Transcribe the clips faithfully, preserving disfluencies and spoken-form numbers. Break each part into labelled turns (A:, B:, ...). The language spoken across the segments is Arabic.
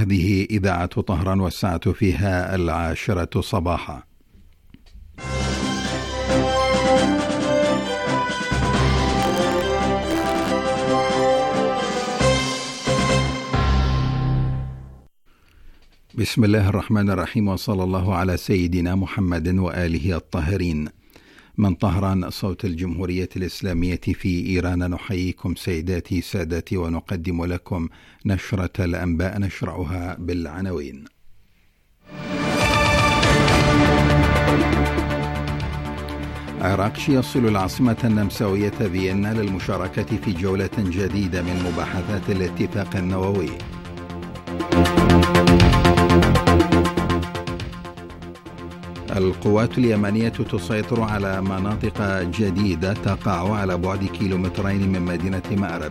A: هذه إذاعة طهران والساعة فيها العاشرة صباحا. بسم الله الرحمن الرحيم، وصلى الله على سيدنا محمد وآله الطاهرين. من طهران صوت الجمهورية الإسلامية في إيران، نحييكم سيداتي سادتي ونقدم لكم نشرة الأنباء نشرعها بالعناوين. عراقشي يصل العاصمة النمساوية فيينا للمشاركة في جولة جديدة من مباحثات الاتفاق النووي. القوات اليمنية تسيطر على مناطق جديدة تقع على بعد كيلومترين من مدينة مأرب.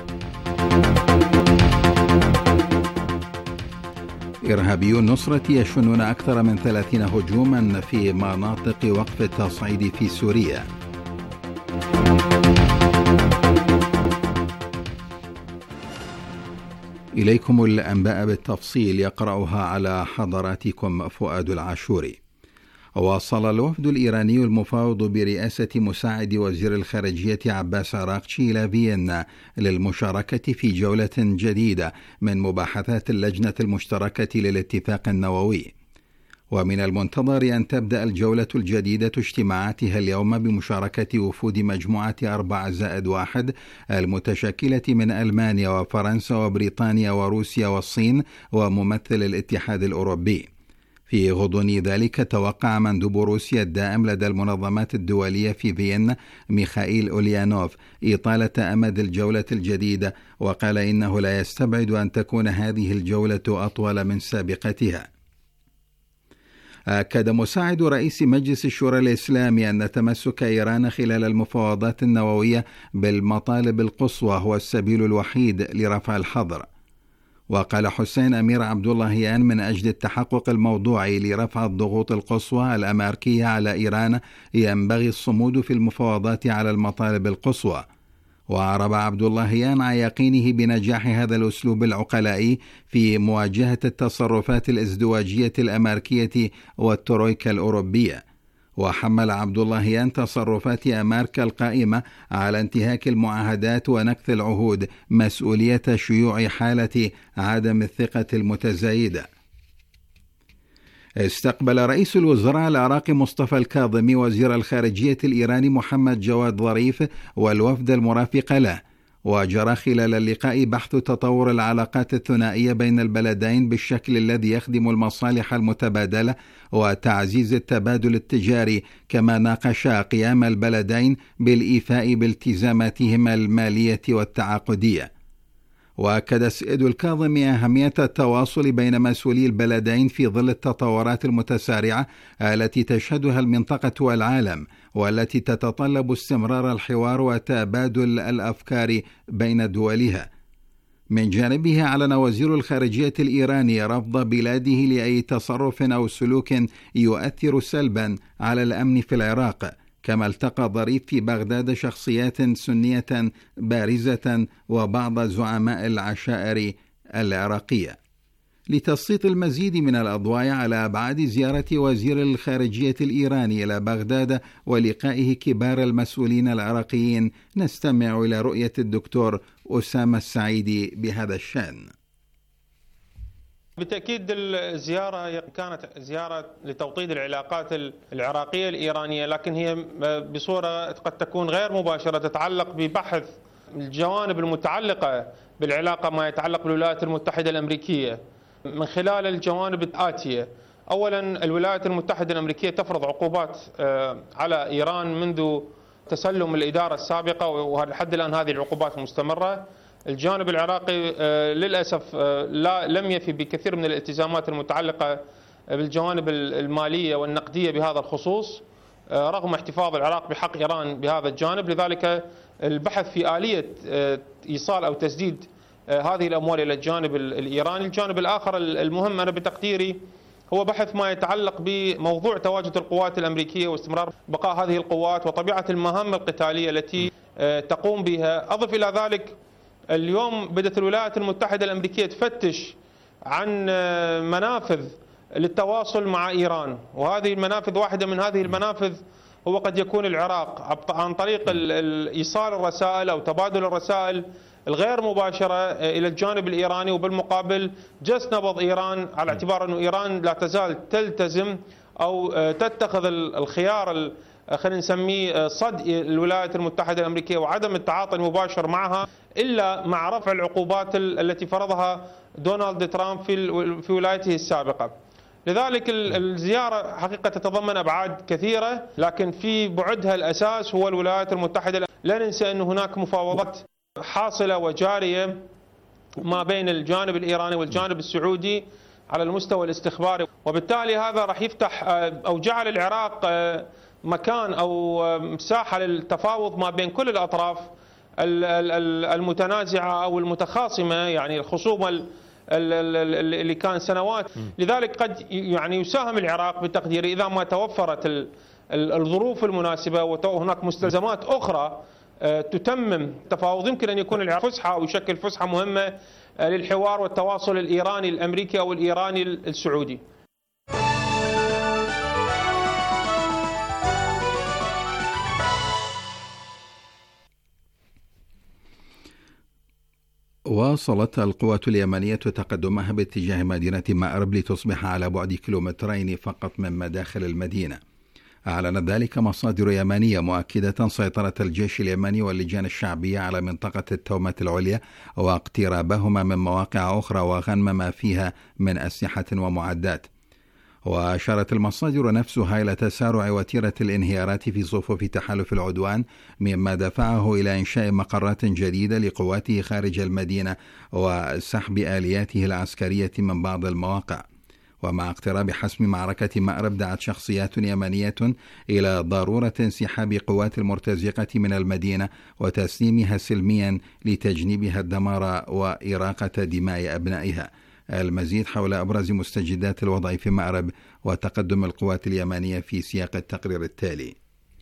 A: إرهابيو النصرة يشنون أكثر من ثلاثين هجوما في مناطق وقف التصعيد في سوريا. إليكم الأنباء بالتفصيل، يقرأها على حضراتكم فؤاد العاشوري. وصل الوفد الإيراني المفاوض برئاسة مساعد وزير الخارجية عباس عراقشي إلى فيينا للمشاركة في جولة جديدة من مباحثات اللجنة المشتركة للاتفاق النووي. ومن المنتظر أن تبدأ الجولة الجديدة اجتماعاتها اليوم بمشاركة وفود مجموعة أربعة زائد واحد المتشكلة من ألمانيا وفرنسا وبريطانيا وروسيا والصين وممثل الاتحاد الأوروبي. في غضون ذلك توقع مندوب روسيا الدائم لدى المنظمات الدولية في فيينا ميخائيل أوليانوف إطالة أمد الجولة الجديدة، وقال إنه لا يستبعد أن تكون هذه الجولة أطول من سابقتها. أكد مساعد رئيس مجلس الشورى الإسلامي أن تمسك إيران خلال المفاوضات النووية بالمطالب القصوى هو السبيل الوحيد لرفع الحظر. وقال حسين أمير عبد اللهيان من أجل التحقق الموضوعي لرفع الضغوط القصوى الأمريكية على إيران ينبغي الصمود في المفاوضات على المطالب القصوى. وأعرب عبد اللهيان عن يقينه بنجاح هذا الأسلوب العقلائي في مواجهة التصرفات الازدواجية الأمريكية والترويكا الأوروبية. وحمل عبد اللهيان تصرفات أمريكا القائمة على انتهاك المعاهدات ونكث العهود مسؤولية شيوع حالة عدم الثقة المتزايدة. استقبل رئيس الوزراء العراقي مصطفى الكاظمي وزير الخارجية الإيراني محمد جواد ظريف والوفد المرافق له. وجرى خلال اللقاء بحث تطور العلاقات الثنائية بين البلدين بالشكل الذي يخدم المصالح المتبادلة وتعزيز التبادل التجاري، كما ناقشا قيام البلدين بالإيفاء بالتزاماتهما المالية والتعاقدية. وأكد السيد الكاظمي أهمية التواصل بين مسؤولي البلدين في ظل التطورات المتسارعة التي تشهدها المنطقة والعالم، والتي تتطلب استمرار الحوار وتبادل الأفكار بين دولها. من جانبه أعلن وزير الخارجية الإيراني رفض بلاده لأي تصرف أو سلوك يؤثر سلبا على الأمن في العراق. كما التقى ظريف في بغداد شخصيات سنية بارزة وبعض زعماء العشائر العراقية. لتسليط المزيد من الأضواء على أبعاد زيارة وزير الخارجية الإيراني إلى بغداد ولقائه كبار المسؤولين العراقيين، نستمع إلى رؤية الدكتور أسامة السعيدي بهذا الشأن.
B: بالتأكيد الزيارة كانت زيارة لتوطيد العلاقات العراقية الإيرانية، لكن هي بصورة قد تكون غير مباشرة، تتعلق ببحث الجوانب المتعلقة بالعلاقة ما يتعلق بالولايات المتحدة الأمريكية من خلال الجوانب الآتية. أولا، الولايات المتحدة الأمريكية تفرض عقوبات على إيران منذ تسلم الإدارة السابقة، ولحد الآن هذه العقوبات مستمرة. الجانب العراقي للأسف لا لم يفي بكثير من الالتزامات المتعلقة بالجوانب المالية والنقدية بهذا الخصوص، رغم احتفاظ العراق بحق إيران بهذا الجانب. لذلك البحث في آلية إيصال أو تسديد هذه الأموال إلى الجانب الإيراني. الجانب الآخر المهم أنا بتقديري هو بحث ما يتعلق بموضوع تواجد القوات الأمريكية واستمرار بقاء هذه القوات وطبيعة المهام القتالية التي تقوم بها. أضف إلى ذلك اليوم بدأت الولايات المتحدة الأمريكية تفتش عن منافذ للتواصل مع إيران، وهذه المنافذ واحدة من هذه المنافذ هو قد يكون العراق عن طريق إيصال الرسائل أو تبادل الرسائل الغير مباشرة إلى الجانب الإيراني، وبالمقابل جس نبض إيران على اعتبار أن إيران لا تزال تلتزم أو تتخذ الخيار خلينا نسميه صد الولايات المتحدة الأمريكية وعدم التعاطي المباشر معها إلا مع رفع العقوبات التي فرضها دونالد ترامب في في ولايته السابقة. لذلك الزيارة حقيقة تتضمن أبعاد كثيرة، لكن في بعدها الأساس هو الولايات المتحدة. لا ننسى أن هناك مفاوضات حاصلة وجارية ما بين الجانب الإيراني والجانب السعودي على المستوى الاستخباري، وبالتالي هذا راح يفتح أو جعل العراق مكان أو مساحة للتفاوض ما بين كل الأطراف المتنازعة أو المتخاصمة، يعني الخصومة اللي كان سنوات. لذلك قد يعني يساهم العراق بتقديري إذا ما توفرت الظروف المناسبة وهناك مستلزمات أخرى تتمم التفاوض، يمكن أن يكون العراق فسحة أو يشكل فسحة مهمة للحوار والتواصل الإيراني الأمريكي أو الإيراني السعودي.
A: واصلت القوات اليمنية تقدمها باتجاه مدينة مأرب لتصبح على بعد كيلومترين فقط من مداخل المدينة. أعلنت ذلك مصادر يمنية مؤكدة سيطرة الجيش اليمني واللجان الشعبية على منطقة التومة العليا واقترابهما من مواقع أخرى وغنم ما فيها من أسلحة ومعدات. وأشارت المصادر نفسها إلى تسارع وتيرة الانهيارات في صفوف تحالف العدوان، مما دفعه إلى إنشاء مقرات جديدة لقواته خارج المدينة وسحب آلياته العسكرية من بعض المواقع. ومع اقتراب حسم معركة مأرب دعت شخصيات يمنية إلى ضرورة انسحاب قوات المرتزقة من المدينة وتسليمها سلميا لتجنيبها الدمار وإراقة دماء أبنائها. المزيد حول أبرز مستجدات الوضع في مأرب وتقدم القوات اليمنية في سياق التقرير التالي.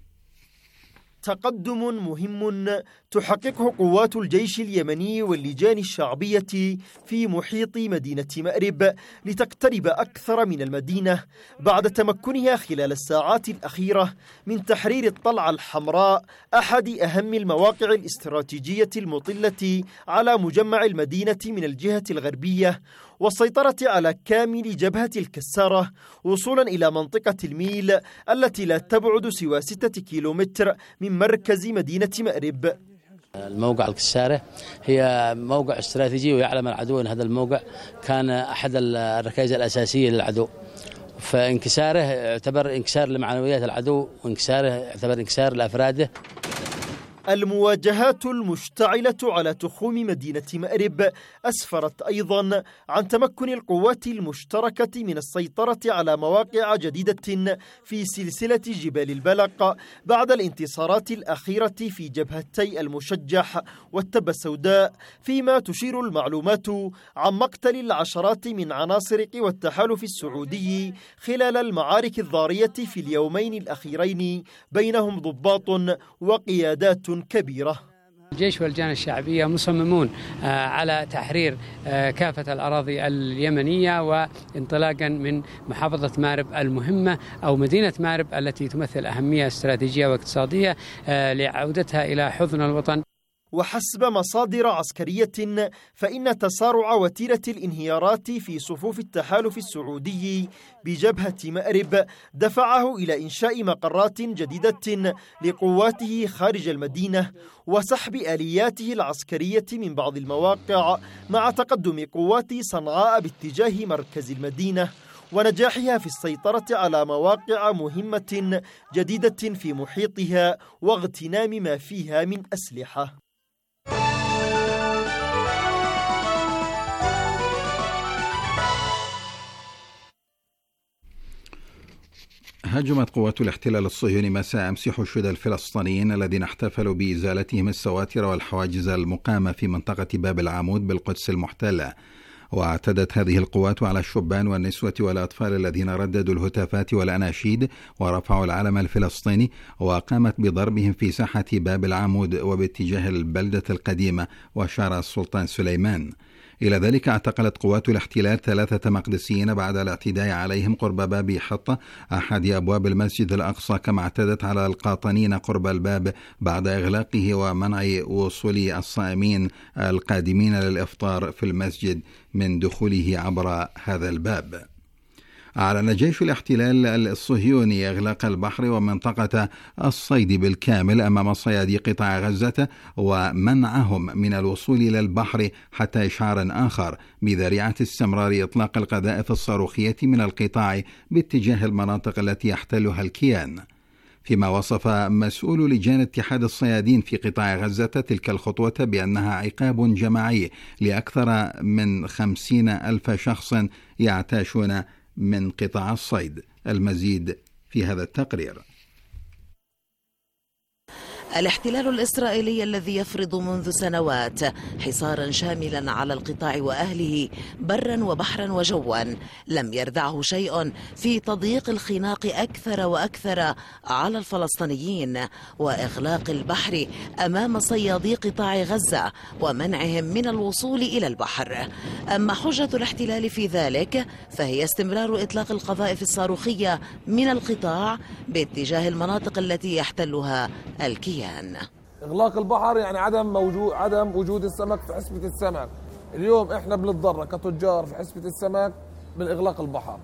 C: تقدم مهم تحققه قوات الجيش اليمني واللجان الشعبية في محيط مدينة مأرب لتقترب أكثر من المدينة بعد تمكنها خلال الساعات الأخيرة من تحرير الطلعة الحمراء، أحد أهم المواقع الاستراتيجية المطلة على مجمع المدينة من الجهة الغربية، والسيطرة على كامل جبهة الكسارة وصولا إلى منطقة الميل التي لا تبعد سوى ستة كيلومتر من مركز مدينة مأرب.
D: الموقع الكسارة هي موقع استراتيجي، ويعلم العدو أن هذا الموقع كان أحد الركائز الأساسية للعدو، فانكساره يعتبر انكسار لمعنويات العدو، وانكساره يعتبر انكسار لأفراده.
C: المواجهات المشتعلة على تخوم مدينة مأرب أسفرت أيضا عن تمكن القوات المشتركة من السيطرة على مواقع جديدة في سلسلة جبال البلق بعد الانتصارات الأخيرة في جبهتي المشجح والتبة السوداء، فيما تشير المعلومات عن مقتل العشرات من عناصر قوى التحالف السعودي خلال المعارك الضارية في اليومين الأخيرين بينهم ضباط وقيادات كبيرة.
E: الجيش واللجان الشعبية مصممون على تحرير كافة الأراضي اليمنية، وانطلاقا من محافظة مأرب المهمة أو مدينة مأرب التي تمثل أهمية استراتيجية واقتصادية لعودتها إلى حضن الوطن.
C: وحسب مصادر عسكرية فإن تسارع وتيرة الانهيارات في صفوف التحالف السعودي بجبهة مأرب دفعه إلى إنشاء مقرات جديدة لقواته خارج المدينة وسحب آلياته العسكرية من بعض المواقع، مع تقدم قوات صنعاء باتجاه مركز المدينة ونجاحها في السيطرة على مواقع مهمة جديدة في محيطها واغتنام ما فيها من أسلحة.
A: هاجمت قوات الاحتلال الصهيوني مساء أمس حشود الفلسطينيين الذين احتفلوا بإزالتهم السواتر والحواجز المقامة في منطقة باب العمود بالقدس المحتلة. واعتدت هذه القوات على الشبان والنسوة والأطفال الذين رددوا الهتافات والأناشيد ورفعوا العلم الفلسطيني، وقامت بضربهم في ساحة باب العمود وباتجاه البلدة القديمة وشارع السلطان سليمان. إلى ذلك اعتقلت قوات الاحتلال ثلاثة مقدسيين بعد الاعتداء عليهم قرب باب حطة أحد أبواب المسجد الأقصى، كما اعتدت على القاطنين قرب الباب بعد إغلاقه ومنع وصول الصائمين القادمين للإفطار في المسجد من دخوله عبر هذا الباب. أعلن جيش الاحتلال الصهيوني إغلاق البحر ومنطقة الصيد بالكامل أمام صيادي قطاع غزة ومنعهم من الوصول إلى البحر حتى إشعار آخر بذريعة استمرار إطلاق القذائف الصاروخية من القطاع باتجاه المناطق التي يحتلها الكيان. فيما وصف مسؤول لجان اتحاد الصيادين في قطاع غزة تلك الخطوة بأنها عقاب جماعي لأكثر من خمسين ألف شخص يعتاشون من قطاع الصيد. المزيد في هذا التقرير.
F: الاحتلال الإسرائيلي الذي يفرض منذ سنوات حصارا شاملا على القطاع وأهله برا وبحرا وجوا لم يردعه شيء في تضييق الخناق أكثر وأكثر على الفلسطينيين وإغلاق البحر أمام صيادي قطاع غزة ومنعهم من الوصول إلى البحر. أما حجة الاحتلال في ذلك فهي استمرار إطلاق القذائف الصاروخية من القطاع باتجاه المناطق التي يحتلها الكيان.
G: إغلاق البحر يعني عدم موجود عدم وجود السمك في حسبة السمك. اليوم احنا بنتضرر كتجار في حسبة السمك من إغلاق البحر.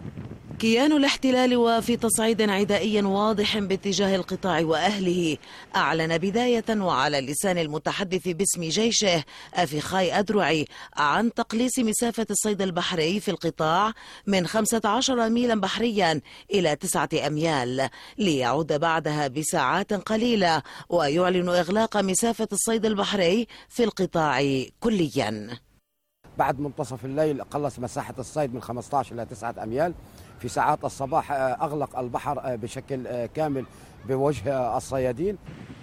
F: كيان الاحتلال وفي تصعيد عدائي واضح باتجاه القطاع وأهله أعلن بداية وعلى لسان المتحدث باسم جيشه أفيخاي أدرعي عن تقليص مسافة الصيد البحري في القطاع من خمسة عشر ميلا بحريا إلى تسعة أميال، ليعود بعدها بساعات قليلة ويعلن إغلاق مسافة الصيد البحري في القطاع كليا.
H: بعد منتصف الليل قلص مساحة الصيد من خمسة عشر إلى تسعة أميال. في ساعات الصباح أغلق البحر بشكل كامل بوجه الصيادين.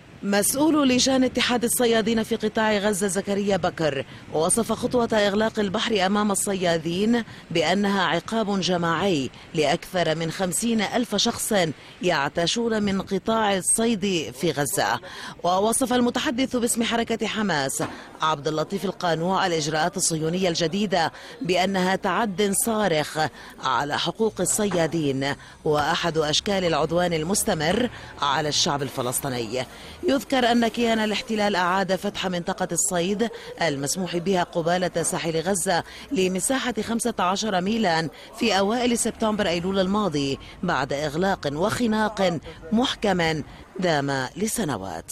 F: مسؤول لجان اتحاد الصيادين في قطاع غزة زكريا بكر وصف خطوة إغلاق البحر أمام الصيادين بأنها عقاب جماعي لأكثر من خمسين ألف شخص يعتاشون من قطاع الصيد في غزة. ووصف المتحدث باسم حركة حماس عبد اللطيف القانوع الإجراءات الصهيونية الجديدة بأنها تعد صارخ على حقوق الصيادين وأحد أشكال العدوان المستمر على الشعب الفلسطيني. يذكر أن كيان الاحتلال أعاد فتح منطقة الصيد المسموح بها قبالة ساحل غزة لمساحة خمسة عشر ميلا في أوائل سبتمبر أيلول الماضي بعد إغلاق وخناق محكم دام لسنوات.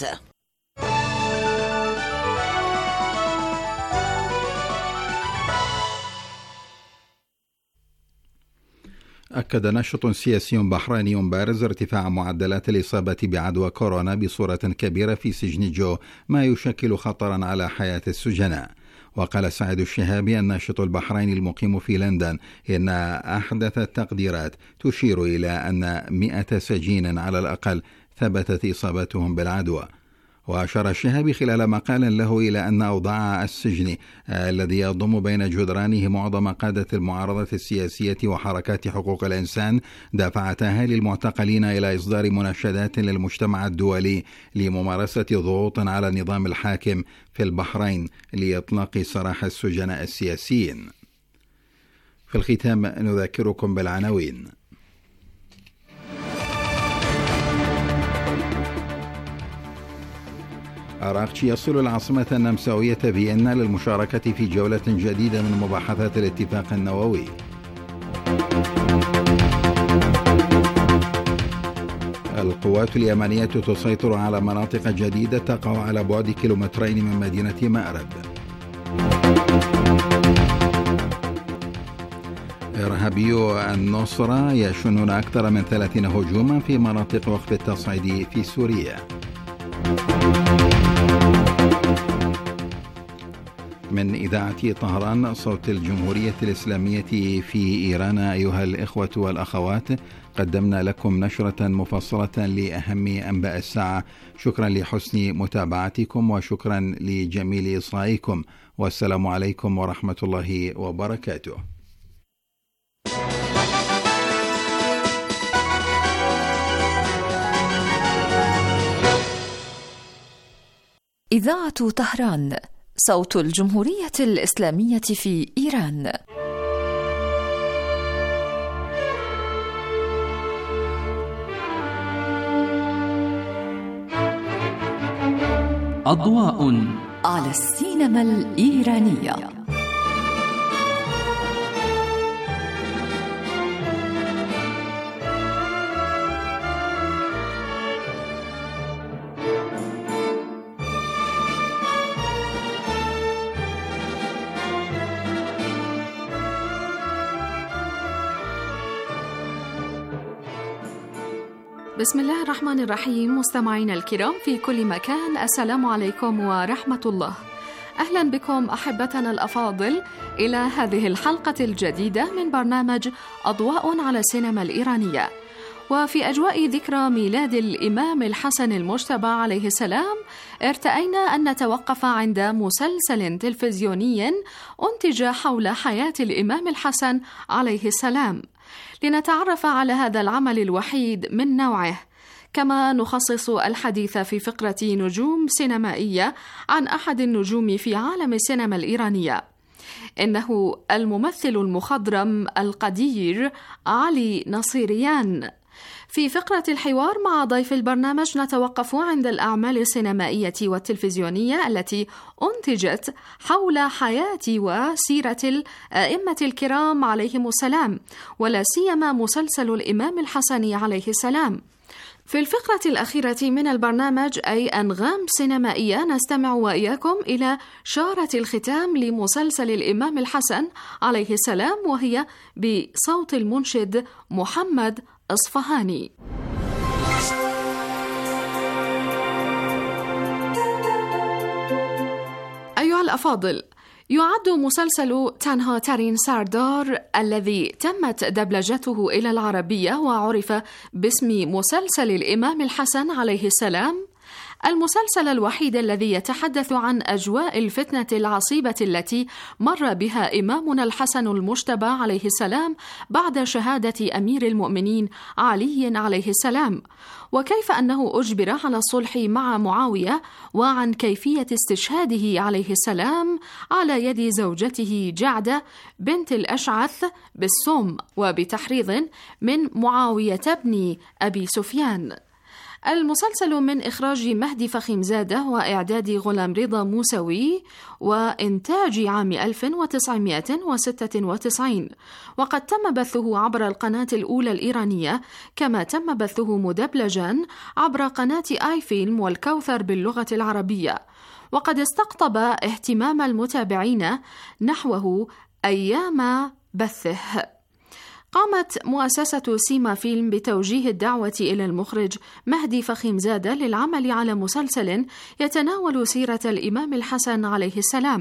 A: أكد ناشط سياسي بحريني بارز ارتفاع معدلات الإصابة بعدوى كورونا بصورة كبيرة في سجن جو، ما يشكل خطرا على حياة السجناء. وقال سعيد الشهابي الناشط البحريني المقيم في لندن إن أحدث التقديرات تشير إلى أن مئة سجين على الأقل ثبتت إصابتهم بالعدوى. وأشار الشهابي خلال مقال له إلى أن أوضاع السجن الذي يضم بين جدرانه معظم قادة المعارضة السياسية وحركات حقوق الإنسان دفعت أهالي المعتقلين إلى إصدار مناشدات للمجتمع الدولي لممارسة ضغوط على النظام الحاكم في البحرين لإطلاق سراح السجناء السياسيين. في الختام نذكركم بالعناوين. أراغتشي يصل العاصمة النمساوية فيينا للمشاركة في جولة جديدة من مباحثات الاتفاق النووي. القوات اليمنية تسيطر على مناطق جديدة تقع على بعد كيلومترين من مدينة مأرب. إرهابيو النصرة يشنون أكثر من ثلاثين هجوما في مناطق وقف التصعيد في سوريا. من إذاعة طهران صوت الجمهورية الإسلامية في إيران، أيها الإخوة والأخوات، قدمنا لكم نشرة مفصلة لأهم أنباء الساعة. شكرا لحسن متابعتكم وشكرا لجميل إصغائكم، والسلام عليكم ورحمة الله وبركاته.
I: إذاعة طهران صوت الجمهورية الإسلامية في إيران.
J: أضواء
I: على السينما الإيرانية.
K: بسم الله الرحمن الرحيم. مستمعينا الكرام في كل مكان، السلام عليكم ورحمة الله. أهلا بكم أحبتنا الأفاضل إلى هذه الحلقة الجديدة من برنامج أضواء على السينما الإيرانية. وفي أجواء ذكرى ميلاد الإمام الحسن المجتبى عليه السلام، ارتأينا أن نتوقف عند مسلسل تلفزيوني أنتج حول حياة الإمام الحسن عليه السلام، لنتعرف على هذا العمل الوحيد من نوعه، كما نخصص الحديث في فقرة نجوم سينمائية عن أحد النجوم في عالم السينما الإيرانية، إنه الممثل المخضرم القدير علي نصيريان. في فقرة الحوار مع ضيف البرنامج نتوقف عند الأعمال السينمائية والتلفزيونية التي أنتجت حول حياة وسيرة الأئمة الكرام عليهم السلام، ولا سيما مسلسل الإمام الحسن عليه السلام. في الفقرة الأخيرة من البرنامج أي أنغام سينمائية، نستمع وإياكم إلى شارة الختام لمسلسل الإمام الحسن عليه السلام، وهي بصوت المنشد محمد أصفهاني. أيها الأفاضل، يعد مسلسل تنها ترين سردار الذي تمت دبلجته إلى العربية وعرف باسم مسلسل الإمام الحسن عليه السلام المسلسل الوحيد الذي يتحدث عن أجواء الفتنة العصيبة التي مر بها إمامنا الحسن المجتبى عليه السلام بعد شهادة أمير المؤمنين علي عليه السلام، وكيف أنه أجبر على الصلح مع معاوية، وعن كيفية استشهاده عليه السلام على يد زوجته جعدة بنت الأشعث بالسم وبتحريض من معاوية بن أبي سفيان. المسلسل من إخراج مهدي فخيمزادة وإعداد غلام رضا موسوي وإنتاج عام ألف وتسعمائة وستة وتسعين، وقد تم بثه عبر القناة الأولى الإيرانية، كما تم بثه مدبلجا عبر قناة آي فيلم والكوثر باللغة العربية، وقد استقطب اهتمام المتابعين نحوه أيام بثه. قامت مؤسسة سيما فيلم بتوجيه الدعوة إلى المخرج مهدي فخيمزادة للعمل على مسلسل يتناول سيرة الإمام الحسن عليه السلام.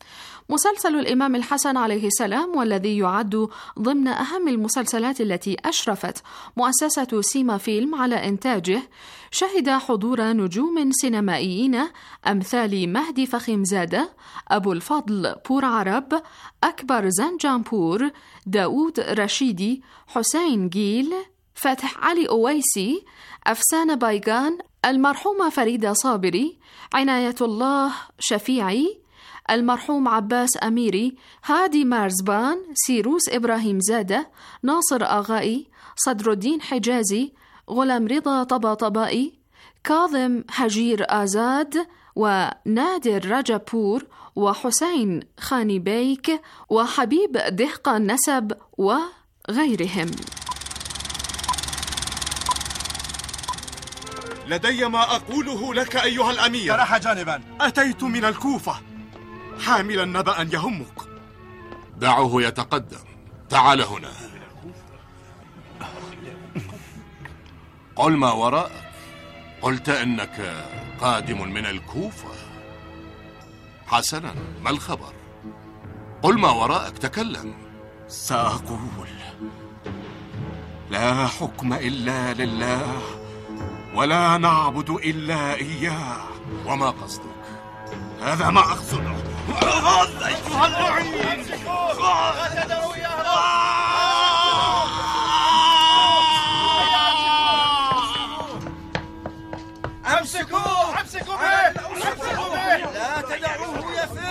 K: مسلسل الإمام الحسن عليه السلام، والذي يعد ضمن أهم المسلسلات التي أشرفت مؤسسة سيما فيلم على إنتاجه، شهد حضور نجوم سينمائيين أمثال مهدي فخيمزادة، أبو الفضل بور عرب، أكبر زنجانبور، داود رشيدي، حسين جيل، فتح علي أويسي، أفسانة بايغان، المرحومة فريدة صابري، عناية الله شفيعي، المرحوم عباس أميري، هادي مارزبان، سيروس إبراهيم زادة، ناصر آغائي، صدر الدين حجازي، غلام رضا طباطبائي، كاظم هجير آزاد، ونادر رجبور، وحسين خاني بيك، وحبيب دهقان نسب، وغيرهم.
L: لدي ما أقوله لك أيها الأمير.
M: ترح جانبا.
L: أتيت من الكوفة حاملا نبأ يهمك.
N: دعوه يتقدم. تعال هنا. قل ما وراءك. قلت إنك قادم من الكوفة. حسنا، ما الخبر؟ قل ما وراءك، تكلم.
L: سأقول: لا حكم إلا لله، ولا نعبد إلا إياه.
N: وما قصدك؟
L: هذا ما أقصده. أيها اللعين،
M: امسكوه امسكوه به امسكوه به لا تدعوه يفر.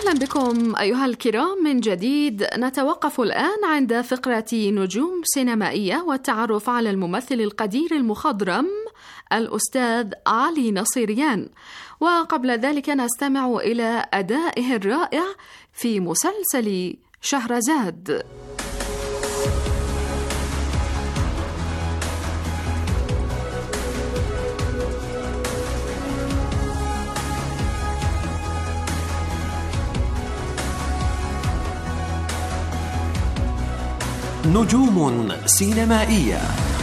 K: أهلا بكم أيها الكرام من جديد. نتوقف الآن عند فقرة نجوم سينمائية والتعرف على الممثل القدير المخضرم الأستاذ علي نصيريان، وقبل ذلك نستمع إلى أدائه الرائع في مسلسل شهرزاد.
J: نجوم سينمائية.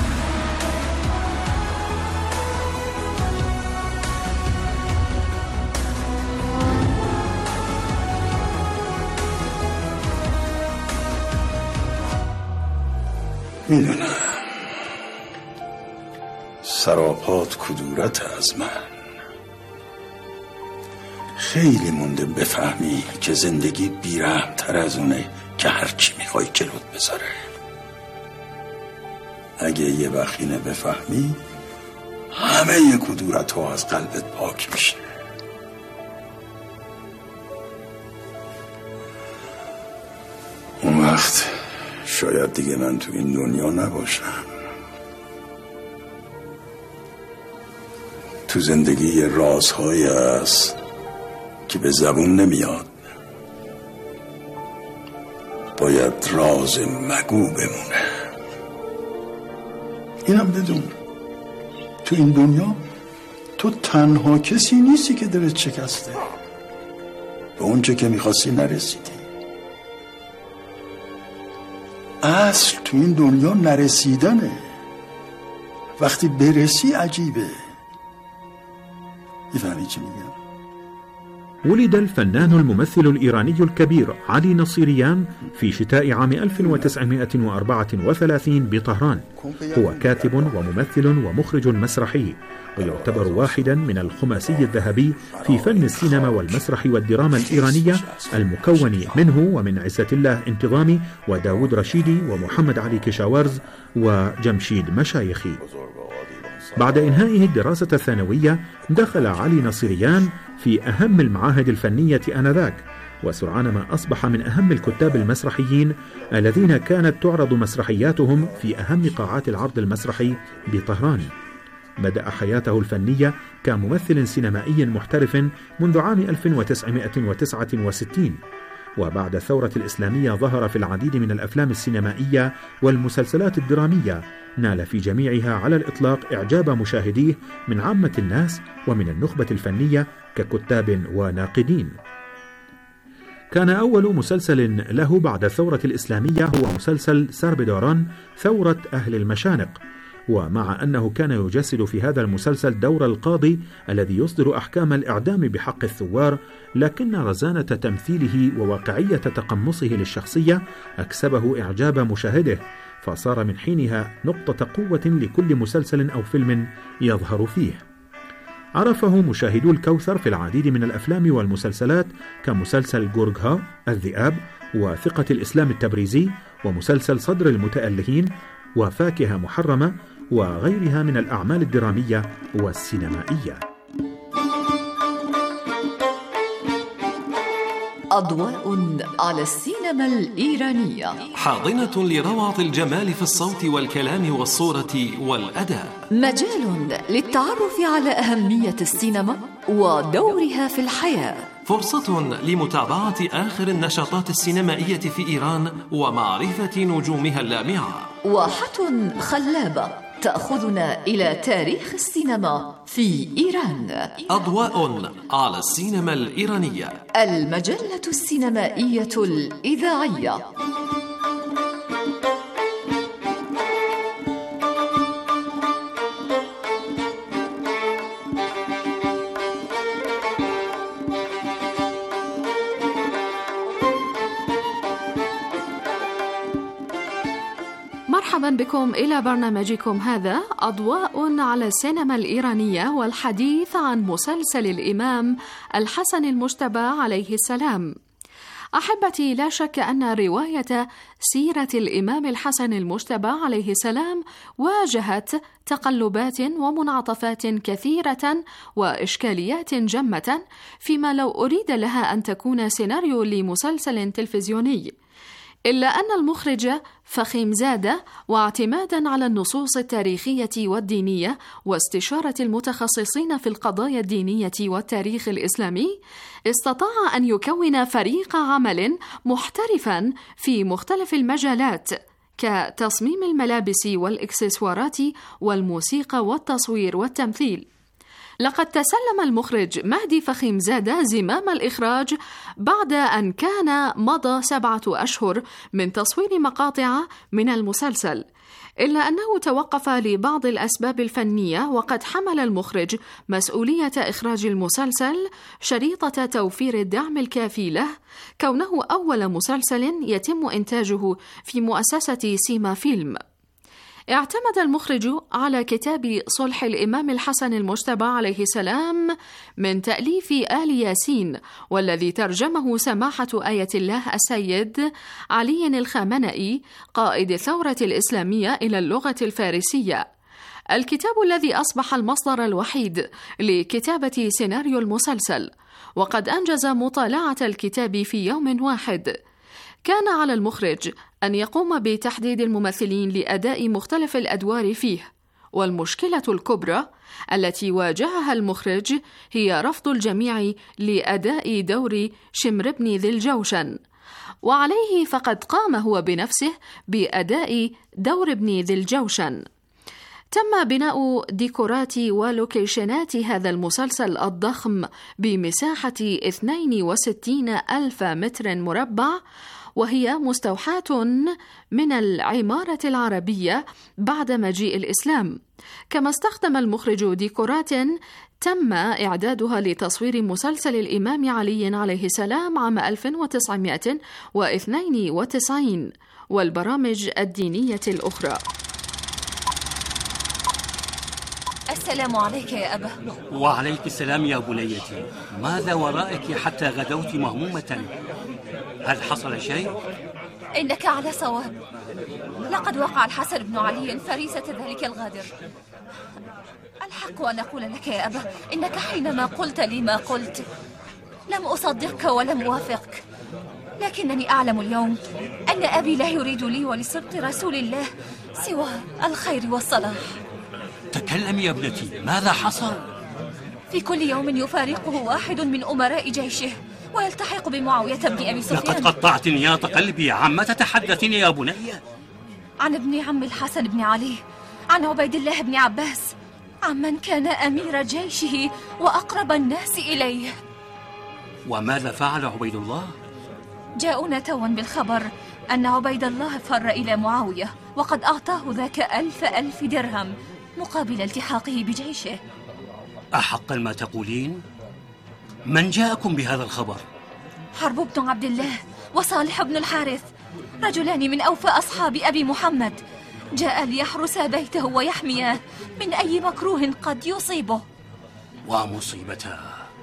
M: میدونم سراپات کدورت از من. خیلی مونده بفهمی که زندگی بیرحم تر از اونه که هرچی میخوای جلوت بذاره. اگه یه وقت اینه بفهمی همه یه کدورت ها از قلبت پاک میشه. اون وقت شاید دیگه من تو این دنیا نباشم. تو زندگی رازهایی هست که به زبون نمیاد، باید راز مگو بمونه. اینم بدون تو این دنیا تو تنها کسی نیستی که دلت شکسته. به اونچه که میخواستی نرسیدی. اصل تو این دنیا نرسیدنه. وقتی برسی عجیبه. میفهمی چی میگم؟
O: ولد الفنان الممثل الإيراني الكبير علي نصيريان في شتاء عام ألف وتسعمائة وأربعة وثلاثين بطهران. هو كاتب وممثل ومخرج مسرحي، ويعتبر واحدا من الخماسي الذهبي في فن السينما والمسرح والدراما الإيرانية، المكون منه ومن عزة الله انتظامي وداود رشيدي ومحمد علي كشاورز وجمشيد مشايخي. بعد إنهائه الدراسة الثانوية دخل علي نصيريان في أهم المعاهد الفنية آنذاك، وسرعان ما أصبح من أهم الكتاب المسرحيين الذين كانت تعرض مسرحياتهم في أهم قاعات العرض المسرحي بطهران. بدأ حياته الفنية كممثل سينمائي محترف منذ عام ألف وتسعمائة وتسعة وستين، وبعد الثورة الإسلامية ظهر في العديد من الأفلام السينمائية والمسلسلات الدرامية، نال في جميعها على الإطلاق إعجاب مشاهديه من عامة الناس ومن النخبة الفنية ككتاب وناقدين. كان أول مسلسل له بعد الثورة الإسلامية هو مسلسل سربداران ثورة أهل المشانق، ومع أنه كان يجسد في هذا المسلسل دور القاضي الذي يصدر أحكام الإعدام بحق الثوار، لكن رزانة تمثيله وواقعية تقمصه للشخصية أكسبه إعجاب مشاهده، فصار من حينها نقطة قوة لكل مسلسل أو فيلم يظهر فيه. عرفه مشاهدو الكوثر في العديد من الأفلام والمسلسلات كمسلسل جورجها الذئاب وثقة الإسلام التبريزي ومسلسل صدر المتألهين وفاكهة محرمة وغيرها من الأعمال الدرامية والسينمائية.
I: أضواء على السينما الإيرانية،
J: حاضنة لروعة الجمال في الصوت والكلام والصورة والأداء،
I: مجال للتعرف على أهمية السينما ودورها في الحياة،
J: فرصة لمتابعة آخر النشاطات السينمائية في إيران ومعرفة نجومها اللامعة،
I: واحة خلابة تأخذنا إلى تاريخ السينما في إيران.
J: أضواء على السينما الإيرانية،
I: المجلة السينمائية الإذاعية.
K: مرحبا بكم إلى برنامجكم هذا أضواء على السينما الإيرانية، والحديث عن مسلسل الإمام الحسن المجتبى عليه السلام. أحبتي، لا شك أن رواية سيرة الإمام الحسن المجتبى عليه السلام واجهت تقلبات ومنعطفات كثيرة وإشكاليات جمة، فيما لو أريد لها أن تكون سيناريو لمسلسل تلفزيوني، إلا أن المخرج فخيمزادة، واعتمادا على النصوص التاريخية والدينية واستشارة المتخصصين في القضايا الدينية والتاريخ الإسلامي، استطاع أن يكون فريق عمل محترفا في مختلف المجالات كتصميم الملابس والإكسسوارات والموسيقى والتصوير والتمثيل. لقد تسلم المخرج مهدي فخيمزادة زمام الإخراج بعد أن كان مضى سبعة أشهر من تصوير مقاطع من المسلسل، إلا أنه توقف لبعض الأسباب الفنية، وقد حمل المخرج مسؤولية إخراج المسلسل شريطة توفير الدعم الكافي له، كونه أول مسلسل يتم إنتاجه في مؤسسة سيما فيلم. اعتمد المخرج على كتاب صلح الإمام الحسن المجتبى عليه السلام من تأليف آل ياسين، والذي ترجمه سماحة آية الله السيد علي الخامنئي قائد الثورة الإسلامية إلى اللغة الفارسية، الكتاب الذي أصبح المصدر الوحيد لكتابة سيناريو المسلسل. وقد أنجز مطالعة الكتاب في يوم واحد. كان على المخرج أن يقوم بتحديد الممثلين لأداء مختلف الأدوار فيه، والمشكلة الكبرى التي واجهها المخرج هي رفض الجميع لأداء دور شمر بن ذي الجوشن، وعليه فقد قام هو بنفسه بأداء دور ابن ذي الجوشن. تم بناء ديكورات ولوكيشنات هذا المسلسل الضخم بمساحة اثنين وستين ألف متر مربع، وهي مستوحاة من العمارة العربية بعد مجيء الإسلام. كما استخدم المخرج ديكورات تم إعدادها لتصوير مسلسل الإمام علي عليه السلام عام ألف وتسعمائة واثنين وتسعين والبرامج الدينية الأخرى.
P: السلام عليك يا أبا.
Q: وعليك السلام يا بنيتي. ماذا ورائك حتى غدوت مهمومة؟ هل حصل شيء؟
P: إنك على صواب، لقد وقع الحسن بن علي فريسة ذلك الغادر. الحق أن أقول لك يا أبا إنك حينما قلت لي ما قلت لم أصدقك ولم أوافقك، لكنني أعلم اليوم أن أبي لا يريد لي ولسبط رسول الله سوى الخير والصلاح.
Q: تكلمي يا ابنتي، ماذا حصل؟
P: في كل يوم يفارقه واحد من أمراء جيشه ويلتحق بمعاوية بن أبي سفيان.
Q: لقد قطعت نياط قلبي. عما تتحدثين يا بني؟
P: عن ابن عم الحسن بن علي، عن عبيد الله بن عباس، عمن كان أمير جيشه وأقرب الناس إليه.
Q: وماذا فعل عبيد الله؟
P: جاءونا توا بالخبر أن عبيد الله فر إلى معاوية، وقد أعطاه ذاك ألف ألف درهم مقابل التحاقه بجيشه.
Q: أحقا ما تقولين؟ من جاءكم بهذا الخبر؟
P: حرب بن عبد الله وصالح بن الحارث، رجلان من أوفى أصحاب أبي محمد، جاء ليحرس بيته ويحميه من أي مكروه قد يصيبه.
Q: ومصيبته.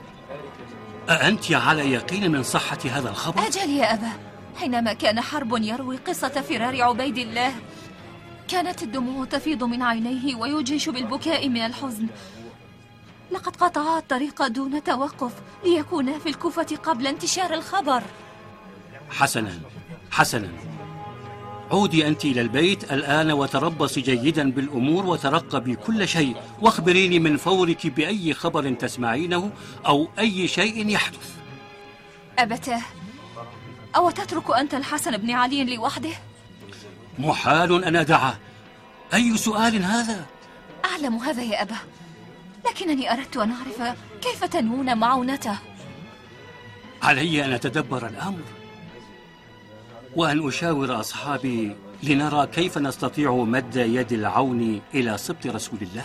Q: أأنت على يقين من صحة هذا الخبر؟
P: أجل يا أبا، حينما كان حرب يروي قصة فرار عبيد الله كانت الدموع تفيض من عينيه ويجيش بالبكاء من الحزن. لقد قطعا الطريق دون توقف ليكونا في الكوفة قبل انتشار الخبر.
Q: حسنا حسنا، عودي أنت إلى البيت الآن وتربصي جيدا بالأمور وترقبي كل شيء، واخبريني من فورك بأي خبر تسمعينه أو أي شيء يحدث.
P: أبتاه، أو تترك أنت الحسن بن علي لوحده؟
Q: محال أن أدعه. أي سؤال هذا؟
P: أعلم هذا يا أبا، لكنني أردت أن أعرف كيف تنوون معونته.
Q: علي أن أتدبر الأمر وأن أشاور أصحابي لنرى كيف نستطيع مد يد العون إلى سبط رسول الله.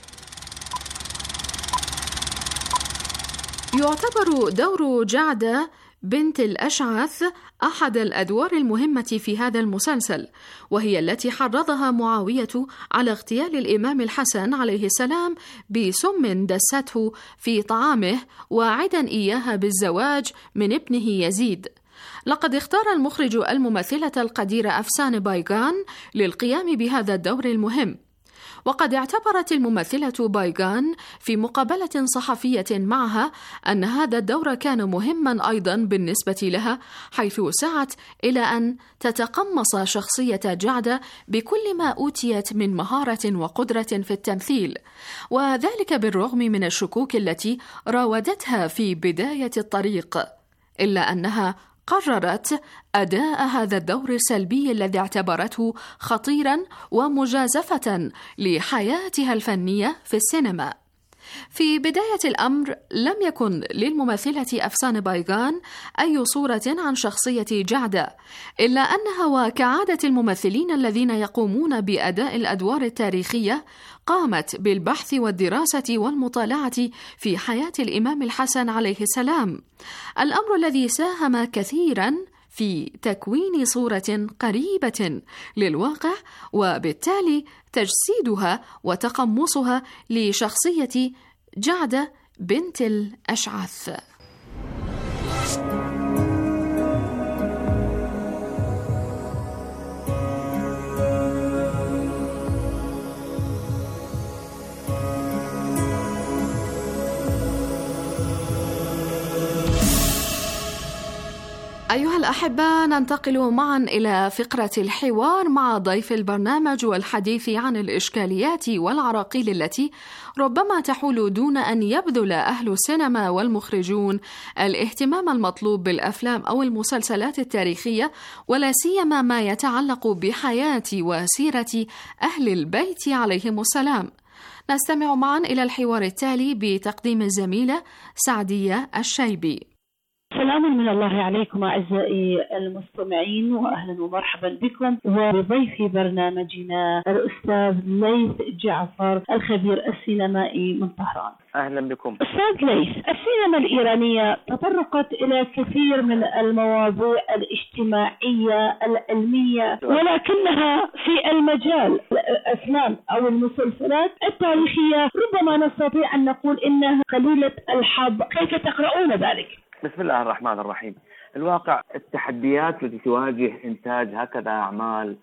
K: يعتبر دور جعدة بنت الأشعث أحد الأدوار المهمة في هذا المسلسل، وهي التي حرضها معاوية على اغتيال الإمام الحسن عليه السلام بسم دسته في طعامه، واعدا إياها بالزواج من ابنه يزيد. لقد اختار المخرج الممثلة القديرة أفسانة بايغان للقيام بهذا الدور المهم، وقد اعتبرت الممثلة بايغان في مقابلة صحفية معها أن هذا الدور كان مهما أيضا بالنسبة لها، حيث سعت إلى أن تتقمص شخصية جعدة بكل ما أوتيت من مهارة وقدرة في التمثيل، وذلك بالرغم من الشكوك التي راودتها في بداية الطريق، إلا أنها قررت أداء هذا الدور السلبي الذي اعتبرته خطيرا ومجازفة لحياتها الفنية في السينما. في بداية الأمر لم يكن للممثلة أفسانة بايغان أي صورة عن شخصية جعدة، إلا أنها وكعادة الممثلين الذين يقومون بأداء الأدوار التاريخية قامت بالبحث والدراسة والمطالعة في حياة الإمام الحسن عليه السلام، الأمر الذي ساهم كثيرا في تكوين صورة قريبة للواقع، وبالتالي تجسيدها وتقمصها لشخصية جعدة بنت الأشعث. أيها الأحبة، ننتقل معا إلى فقرة الحوار مع ضيف البرنامج والحديث عن الإشكاليات والعراقيل التي ربما تحول دون أن يبذل أهل السينما والمخرجون الاهتمام المطلوب بالأفلام أو المسلسلات التاريخية، ولا سيما ما يتعلق بحياة وسيرة أهل البيت عليهم السلام. نستمع معا إلى الحوار التالي بتقديم الزميلة سعدية الشيبي.
R: سلام من الله عليكم أعزائي المستمعين، وأهلا ومرحبا بكم وبضيف برنامجنا الأستاذ ليث جعفر الخبير السينمائي من طهران.
S: أهلا بكم
R: أستاذ ليث. السينما الإيرانية تطرقت إلى كثير من المواضيع الاجتماعية العلمية، ولكنها في المجال الأفلام أو المسلسلات التاريخية ربما نستطيع أن نقول إنها قليلة الحظ. كيف تقرؤون ذلك؟
S: بسم الله الرحمن الرحيم. الواقع التحديات التي تواجه إنتاج هكذا أعمال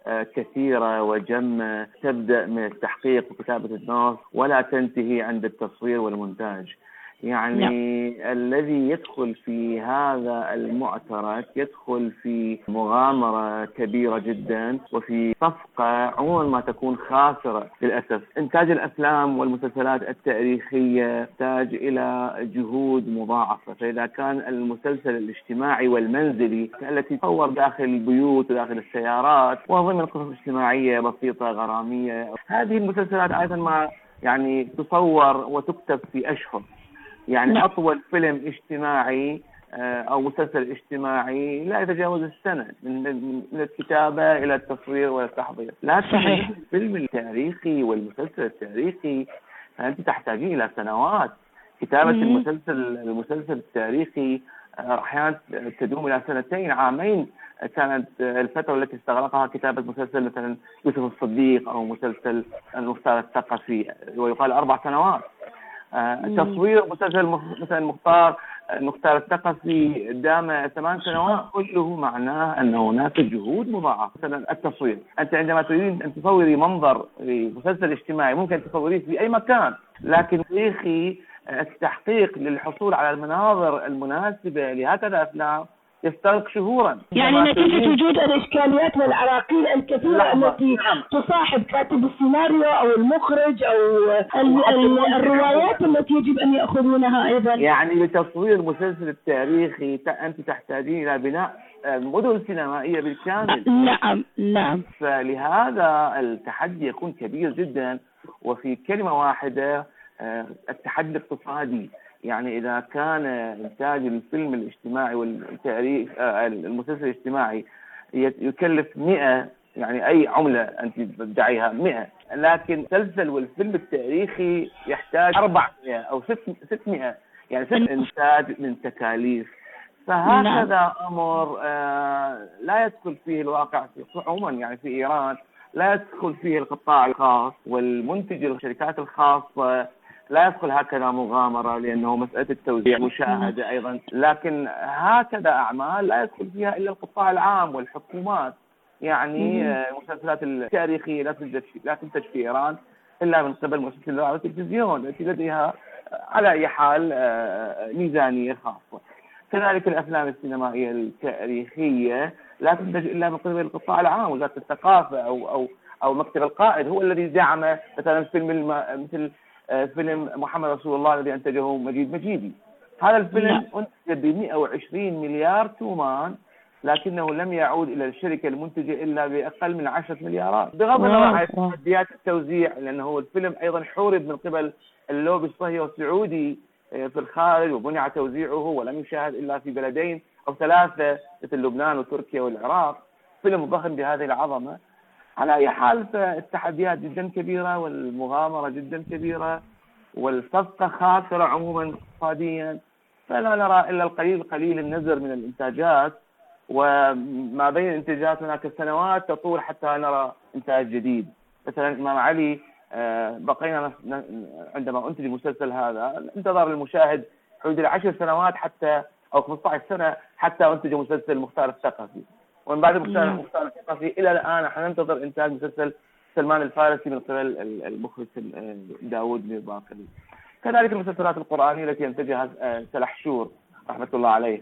S: كثيرة وجمة تبدأ من التحقيق وكتابة النص ولا تنتهي عند التصوير والمونتاج. يعني لا. الذي يدخل في هذا المعترك يدخل في مغامرة كبيرة جدا وفي صفقة عموما ما تكون خاسرة للأسف. إنتاج الأفلام والمسلسلات التاريخية يحتاج إلى جهود مضاعفة، فإذا كان المسلسل الاجتماعي والمنزلي التي تصور داخل البيوت وداخل السيارات وضمن قصص اجتماعية بسيطة غرامية، هذه المسلسلات أيضا ما يعني تصور وتكتب في أشهر. يعني لا. أطول فيلم اجتماعي أو مسلسل اجتماعي لا يتجاوز السنة من من الكتابة إلى التصوير والتحضير. لكن الفيلم التاريخي والمسلسل التاريخي فأنت تحتاجين إلى سنوات. كتابة مم. المسلسل المسلسل التاريخي أحيانا تدوم إلى سنتين عامين. كانت الفترة التي استغرقها كتابة مسلسل مثلا يوسف الصديق أو مسلسل المختار الثقفي ويقال أربع سنوات. تصوير مسلسل مثلا المختار المختار الثقفي دام ثمان سنوات. كله معناه أن هناك جهود مضاعفة. مثلا التصوير، أنت عندما تريدين أن تصوري منظر لمسلسل اجتماعي ممكن تصوريه في أي مكان، لكن تاريخي التحقيق للحصول على المناظر المناسبة لهكذا أفلام يستغرق شهورا.
R: يعني نتيجة وجود الإشكاليات والعراقيل الكثيرة التي نعم. تصاحب كاتب السيناريو أو المخرج أو الروايات التي يجب أن يأخذونها أيضا.
S: يعني لتصوير مسلسل التاريخي أنت تحتاجين إلى بناء مدن سينمائية بالكامل.
R: نعم نعم.
S: فلهذا التحدي يكون كبير جدا. وفي كلمة واحدة التحدي الاقتصادي. يعني إذا كان إنتاج الفيلم الاجتماعي والتاريخ المسلسل الاجتماعي يكلف مئة، يعني أي عملة أنت تدعيها مئة، لكن المسلسل والفيلم التاريخي يحتاج أربعمئة أو ستمئة، يعني ست إنتاج من تكاليف. فهكذا أمر آه لا يدخل فيه الواقع في عموما. يعني في إيران لا يدخل فيه القطاع الخاص والمنتج الشركات الخاصة لا يدخل هكذا مغامرة، لأنه مسألة التوزيع مشاهدة أيضا، لكن هكذا أعمال لا يدخل فيها إلا القطاع العام والحكومات. يعني المسلسلات التاريخية لا تنتج لا تنتج في إيران إلا من قبل مؤسسة الإذاعة والتلفزيون التي لديها على أي حال ميزانية خاصة. كذلك الأفلام السينمائية التاريخية لا تنتج إلا من قبل القطاع العام، وزارة الثقافة أو أو أو مكتب القائد هو الذي دعم مثلا فيلم الم... مثل فيلم محمد رسول الله الذي أنتجه مجيد مجيدي. هذا الفيلم أنتج ب مئة وعشرين مليار تومان، لكنه لم يعود إلى الشركة المنتجة إلا بأقل من عشرة مليارات، بغض النظر عن تحديات التوزيع، لأنه الفيلم أيضا حورب من قبل اللوبي الصهيوني والسعودي في الخارج، ومنع توزيعه ولم يشاهد إلا في بلدين أو ثلاثة مثل لبنان وتركيا والعراق. فيلم ضخم بهذه العظمة. على أي حال التحديات جدا كبيرة والمغامرة جدا كبيرة والصفقة خاسرة عموما اقتصاديا، فلا نرى إلا القليل القليل النزر من الإنتاجات، وما بين الإنتاجات هناك سنوات تطول حتى نرى إنتاج جديد. مثلا إمام علي بقينا عندما أنتج المسلسل هذا انتظر المشاهد حدود العشر سنوات حتى أو خمسة عشر سنة حتى أنتج مسلسل مختار الثقفي، ومن بعد مختار الثقفي إلى الآن نحن ننتظر إنتاج مسلسل سلمان الفارسي من قبل المخرج داود ميرباقلي. كذلك المسلسلات القرآنية التي أنتجها سلحشور رحمة الله عليه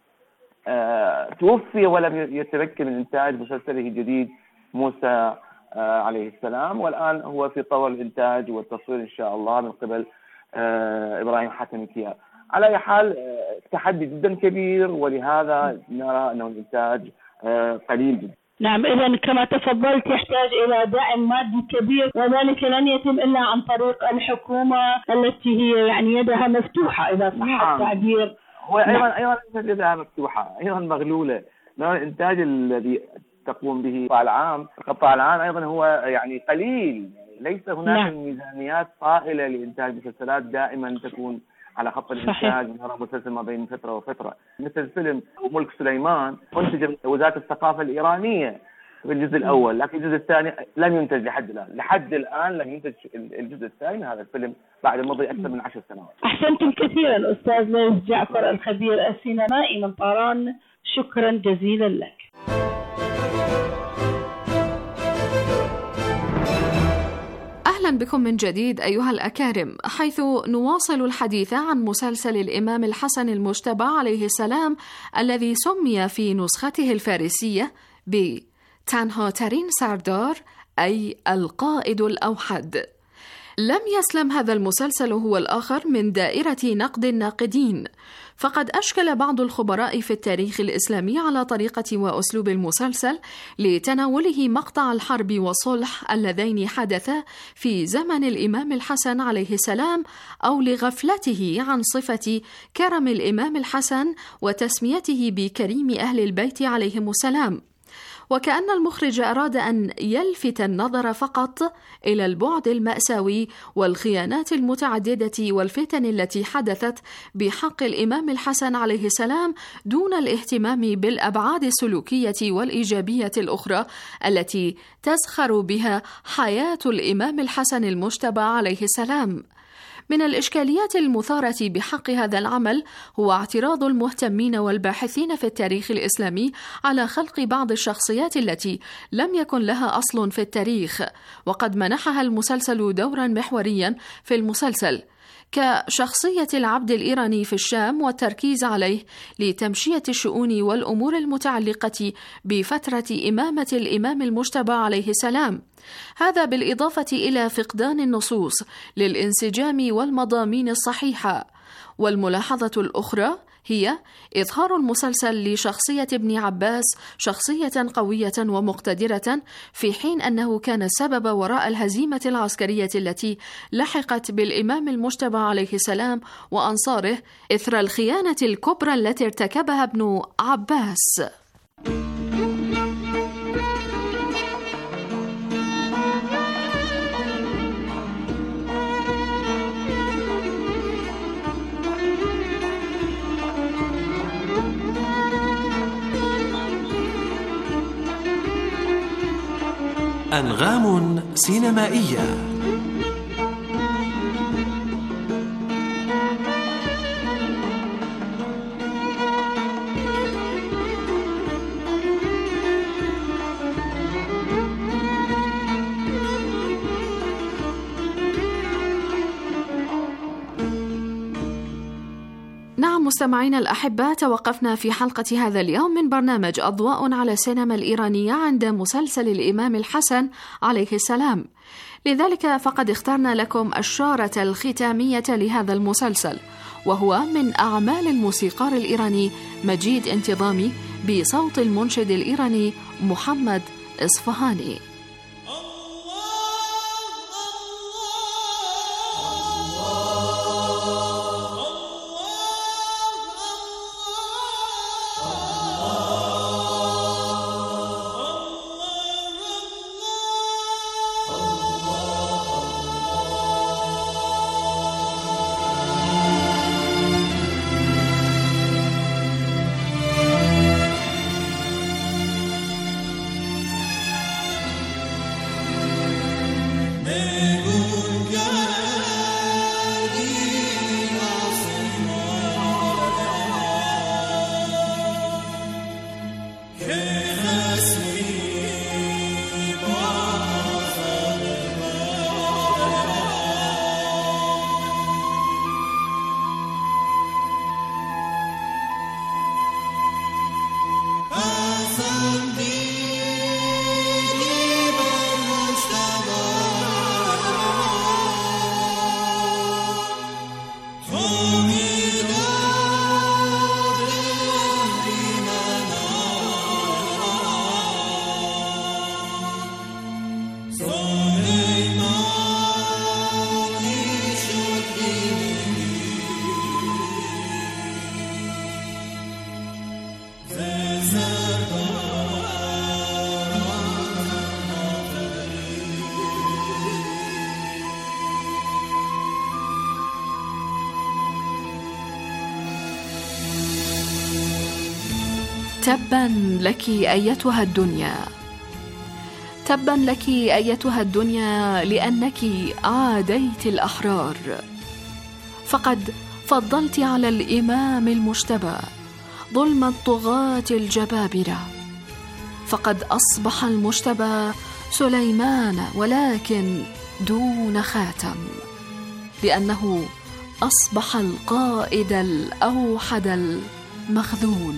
S: توفي ولم يتمكن من إنتاج مسلسله الجديد موسى عليه السلام، والآن هو في طور الإنتاج والتصوير إن شاء الله من قبل إبراهيم حاتم كيا. على أي حال تحدي جدا كبير، ولهذا نرى أنه الإنتاج قليل جدا.
R: نعم، إذا كما تفضلت يحتاج إلى دعم مادي كبير، وذلك لن يتم إلا عن طريق الحكومة التي هي يعني يدها مفتوحة إذا صح التعبير.
S: وأيضا أيضا يدها مفتوحة، أيضا مغلولة. الإنتاج الذي تقوم به القطاع العام القطاع العام أيضا هو يعني قليل، ليس هناك نعم. ميزانيات طائلة لإنتاج مسلسلات دائما تكون على خط الإنتاج، نرى مسلسل ما بين فترة وفترة. مثل فيلم ملك سليمان أنتج وزارة الثقافة الإيرانية في الجزء الأول، لكن الجزء الثاني لم ينتج لحد الآن لحد الآن لم ينتج الجزء الثاني من هذا الفيلم بعد مضي أكثر من عشر سنوات.
R: أحسنتم كثيرا أستاذ ليث جعفر الخبير السينمائي من طهران، شكرا جزيلا لك.
K: أهلا بكم من جديد أيها الأكارم، حيث نواصل الحديث عن مسلسل الإمام الحسن المجتبى عليه السلام الذي سمي في نسخته الفارسية بتنها ترين سردار، أي القائد الأوحد. لم يسلم هذا المسلسل هو الآخر من دائرة نقد الناقدين، فقد أشكل بعض الخبراء في التاريخ الإسلامي على طريقة وأسلوب المسلسل لتناوله مقطع الحرب والصلح اللذين حدثا في زمن الإمام الحسن عليه السلام، أو لغفلته عن صفة كرم الإمام الحسن وتسميته بكريم أهل البيت عليهم السلام، وكأن المخرج أراد أن يلفت النظر فقط إلى البعد المأساوي والخيانات المتعددة والفتن التي حدثت بحق الإمام الحسن عليه السلام، دون الاهتمام بالأبعاد السلوكية والإيجابية الأخرى التي تزخر بها حياة الإمام الحسن المجتبى عليه السلام. من الإشكاليات المثارة بحق هذا العمل هو اعتراض المهتمين والباحثين في التاريخ الإسلامي على خلق بعض الشخصيات التي لم يكن لها أصل في التاريخ، وقد منحها المسلسل دورا محوريا في المسلسل، كشخصية العبد الإيراني في الشام والتركيز عليه لتمشية الشؤون والأمور المتعلقة بفترة إمامة الإمام المجتبى عليه السلام. هذا بالإضافة إلى فقدان النصوص للانسجام والمضامين الصحيحة. والملاحظة الأخرى هي إظهار المسلسل لشخصية ابن عباس شخصية قوية ومقتدرة، في حين أنه كان السبب وراء الهزيمة العسكرية التي لحقت بالإمام المجتبى عليه السلام وأنصاره إثر الخيانة الكبرى التي ارتكبها ابن عباس.
J: أنغام سينمائية.
K: مستمعينا الأحبة، توقفنا في حلقة هذا اليوم من برنامج أضواء على السينما الإيرانية عند مسلسل الإمام الحسن عليه السلام. لذلك فقد اخترنا لكم الشارة الختامية لهذا المسلسل، وهو من أعمال الموسيقار الإيراني مجيد انتظامي بصوت المنشد الإيراني محمد إصفهاني. تبا لك أيتها الدنيا، تبا لك أيتها الدنيا لأنك عاديت الأحرار، فقد فضلت على الإمام المجتبى ظلم الطغاة الجبابرة، فقد أصبح المجتبى سليمان ولكن دون خاتم، لأنه أصبح القائد الأوحد المخذول.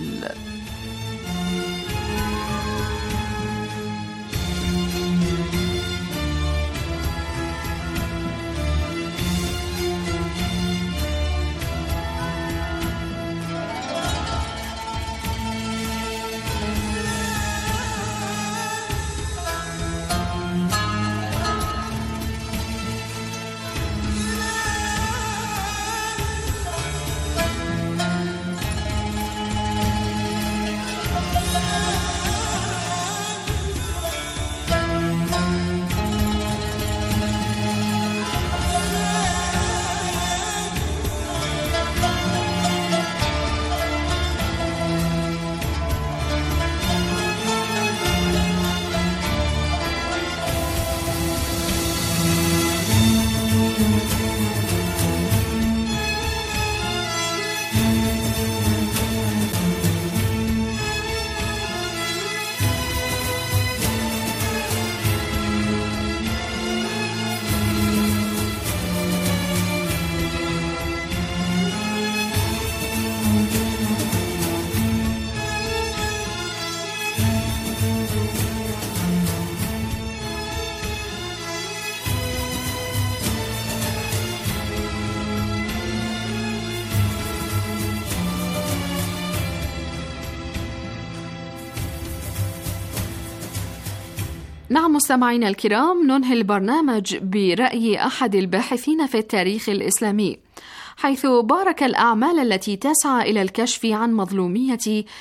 K: نعم مستمعينا الكرام، ننهي البرنامج برأي أحد الباحثين في التاريخ الإسلامي، حيث بارك الأعمال التي تسعى إلى الكشف عن مظلومية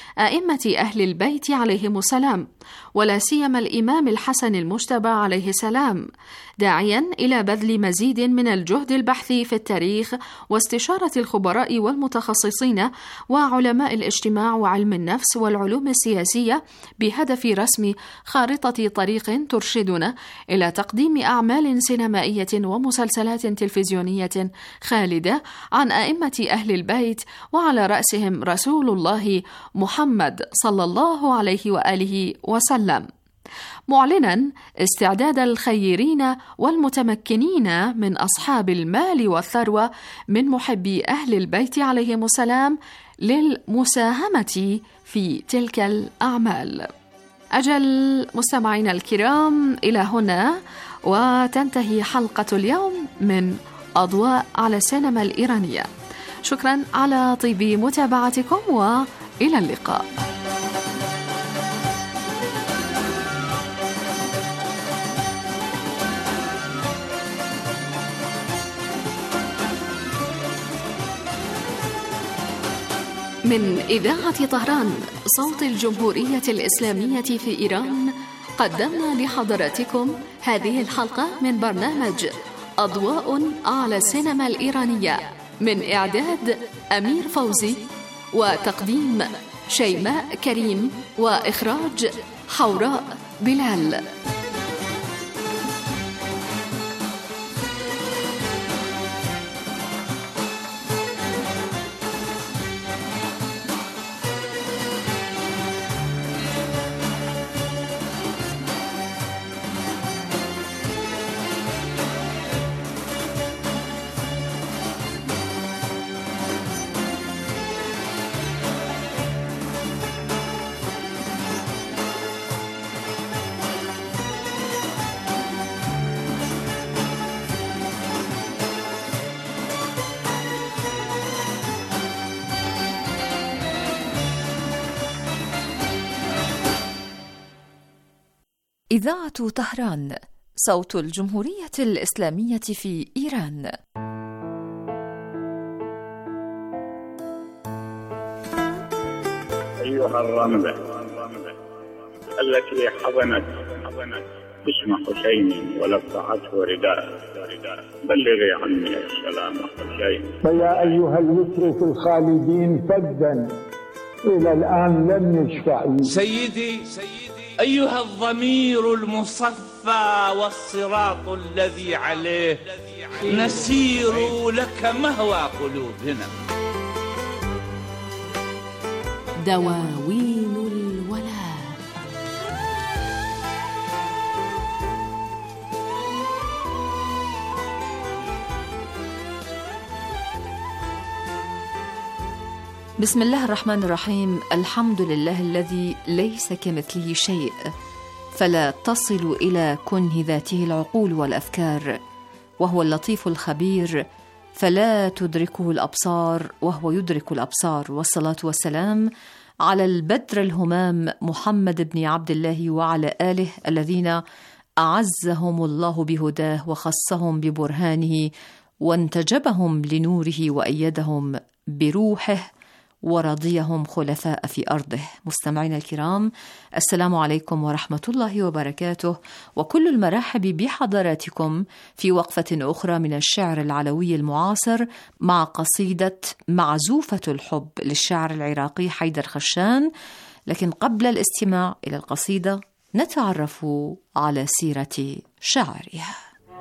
K: أئمة أهل البيت عليهم السلام، ولا سيما الإمام الحسن المجتبى عليه السلام، داعيا إلى بذل مزيد من الجهد البحثي في التاريخ واستشارة الخبراء والمتخصصين وعلماء الاجتماع وعلم النفس والعلوم السياسية بهدف رسم خارطة طريق ترشدنا إلى تقديم أعمال سينمائية ومسلسلات تلفزيونية خالدة عن أئمة أهل البيت، وعلى رأسهم رسول الله محمد صلى الله عليه وآله وسلم. معلنا استعداد الخيرين والمتمكنين من أصحاب المال والثروة من محبي أهل البيت عليهم السلام للمساهمة في تلك الأعمال. أجل مستمعينا الكرام، إلى هنا وتنتهي حلقة اليوم من أضواء على السينما الإيرانية. شكرا على طيب متابعتكم وإلى اللقاء. من إذاعة طهران صوت الجمهورية الإسلامية في إيران، قدمنا لحضراتكم هذه الحلقة من برنامج أضواء على السينما الإيرانية، من إعداد أمير فوزي وتقديم شيماء كريم وإخراج حوراء بلال.
I: إذاعة طهران صوت الجمهورية الإسلامية في إيران.
T: أيها الرملة التي حضنت اسم حسين ولفعته رداء، بلغي عني السلام حسين.
U: فيا أيها الوتر في الخالدين فدا إلى الآن لم يشفع.
V: سيدي أيها الضمير المصفى والصراط الذي عليه نسير لك مهوى قلوبنا.
K: دواوين الولاء.
I: بسم الله الرحمن الرحيم. الحمد لله الذي ليس كمثله شيء، فلا تصل إلى كنه ذاته العقول والأفكار، وهو اللطيف الخبير فلا تدركه الأبصار وهو يدرك الأبصار. والصلاة والسلام على البدر الهمام محمد بن عبد الله وعلى آله الذين أعزهم الله بهداه وخصهم ببرهانه وانتجبهم لنوره وأيدهم بروحه ورضيهم خلفاء في أرضه. مستمعينا الكرام، السلام عليكم ورحمة الله وبركاته، وكل المرحب بحضراتكم في وقفة أخرى من الشعر العلوي المعاصر مع قصيدة معزوفة الحب للشاعر العراقي حيدر خشان. لكن قبل الاستماع إلى القصيدة نتعرف على سيرة شاعرها.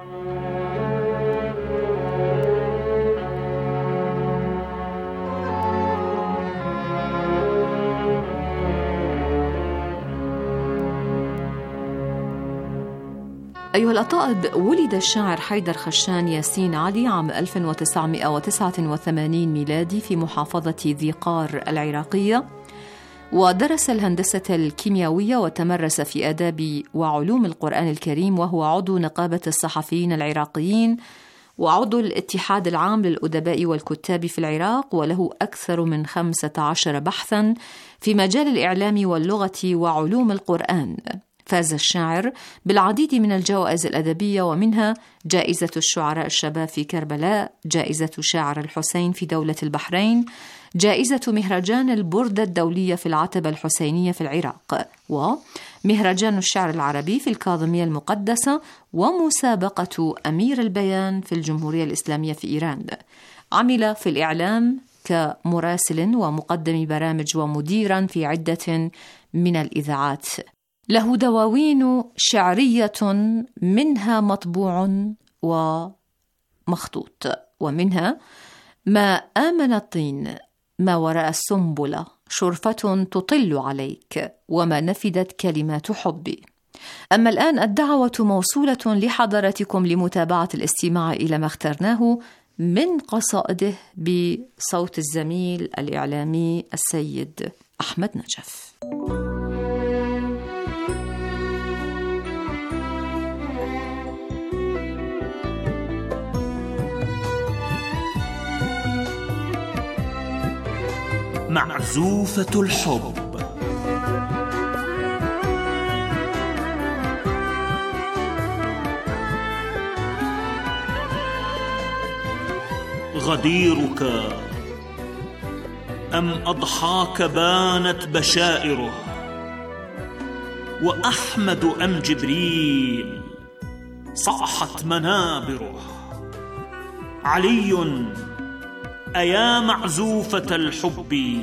I: أيها الأطائب، ولد الشاعر حيدر خشان ياسين علي عام ألف وتسعمائة وتسعة وثمانين ميلادي في محافظة ذي قار العراقية، ودرس الهندسة الكيميائية وتمرس في آداب وعلوم القرآن الكريم، وهو عضو نقابة الصحفيين العراقيين وعضو الاتحاد العام للأدباء والكتاب في العراق، وله أكثر من خمسة عشر بحثا في مجال الإعلام واللغة وعلوم القرآن. فاز الشاعر بالعديد من الجوائز الأدبية، ومنها جائزة الشعراء الشباب في كربلاء، جائزة شاعر الحسين في دولة البحرين، جائزة مهرجان البردة الدولية في العتبة الحسينية في العراق، ومهرجان الشعر العربي في الكاظمية المقدسة، ومسابقة أمير البيان في الجمهورية الإسلامية في إيران. عمل في الإعلام كمراسل ومقدم برامج ومديرا في عدة من الإذاعات. له دواوين شعرية منها مطبوع ومخطوط، ومنها ما آمن الطين، ما وراء السنبلة، شرفة تطل عليك، وما نفدت كلمات حبي. أما الآن الدعوة موصولة لحضراتكم لمتابعة الاستماع إلى ما اخترناه من قصائده بصوت الزميل الإعلامي السيد أحمد نجف.
B: معزوفة الحب. غديرك أم أضحاك بانت بشائره، وأحمد أم جبريل صاحت منابره. علي أيا معزوفة الحب،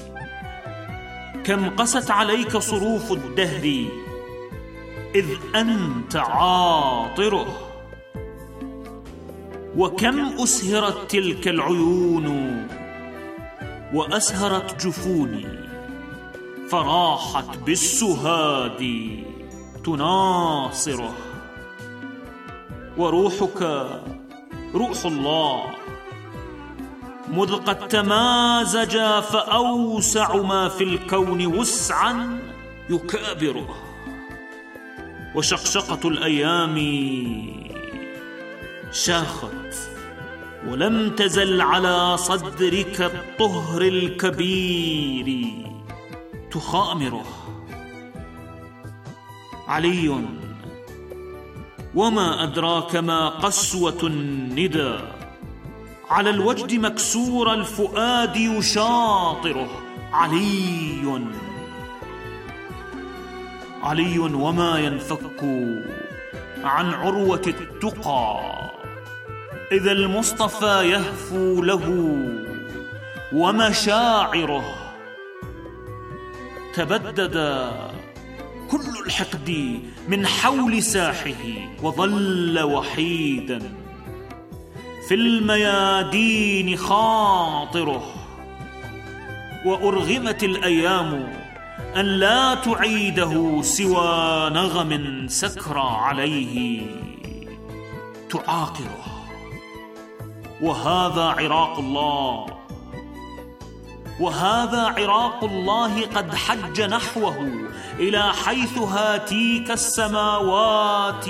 B: كم قست عليك صروف الدهر إذ أنت عاطره، وكم أسهرت تلك العيون وأسهرت جفوني، فراحت بالسهاد تناصره. وروحك روح الله مذ قد تمازج، فأوسع ما في الكون وسعا يكابره. وشقشقة الأيام شاخت ولم تزل على صدرك الطهر الكبير تخامره. علي وما أدراك ما قسوة الندى، على الوجد مكسور الفؤاد يشاطره. علي علي وما ينفك عن عروة التقى، إذا المصطفى يهفو له ومشاعره. تبدد كل الحقد من حول ساحه، وظل وحيدا في الميادين خاطره. وأرغمت الأيام أن لا تعيده سوى نغم سكرى عليه تعاقره. وهذا عراق الله، وهذا عراق الله قد حج نحوه إلى حيث هاتيك السماوات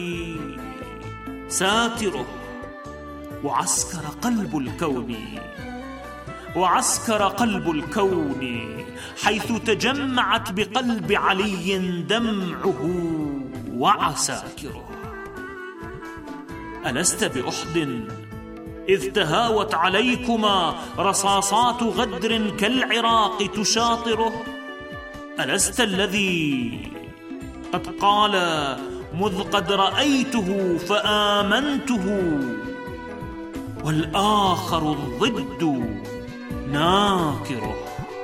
B: ساتره. وعسكر قلب الكون، وعسكر قلب الكون حيث تجمعت بقلب علي دمعه وعساكره. ألست بأحد إذ تهاوت عليكما رصاصات غدر كالعراق تشاطره؟ ألست الذي قد قال مذ قد رأيته فآمنته، والآخر الضد ناكره؟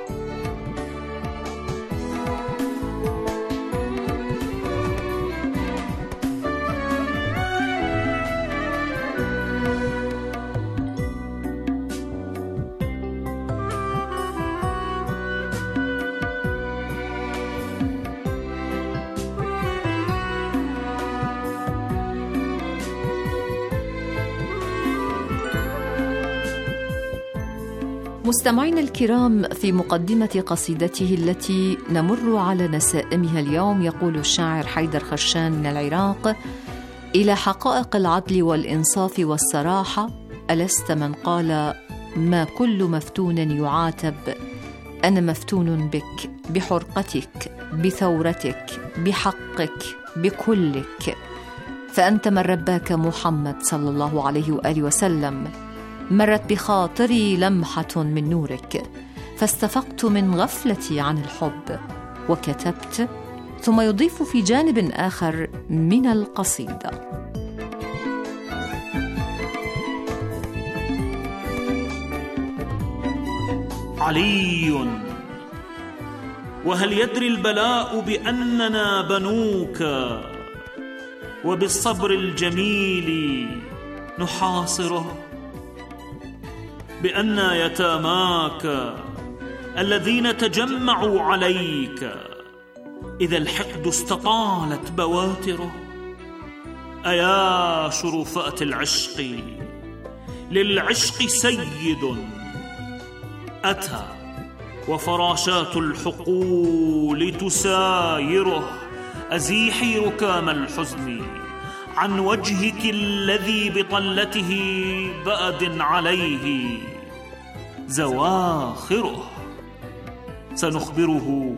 I: مستمعينا الكرام، في مقدمة قصيدته التي نمر على نسائمها اليوم يقول الشاعر حيدر خشان من العراق: إلى حقائق العدل والإنصاف والصراحة، ألست من قال ما كل مفتون يعاتب؟ أنا مفتون بك، بحرقتك، بثورتك، بحقك، بكلك، فأنت من رباك محمد صلى الله عليه وآله وسلم. مرت بخاطري لمحة من نورك، فاستفقت من غفلتي عن الحب وكتبت. ثم يضيف في جانب آخر من القصيدة:
B: علي وهل يدري البلاء بأننا بنوك، وبالصبر الجميل نحاصره؟ بأن يتاماك الذين تجمعوا عليك إذا الحقد استطالت بواتره. أيا شرفات العشق، للعشق سيد أتى وفراشات الحقول تسايره. أزيحي ركام الحزن عن وجهك الذي بطلته بأد عليه زواخره. سنخبره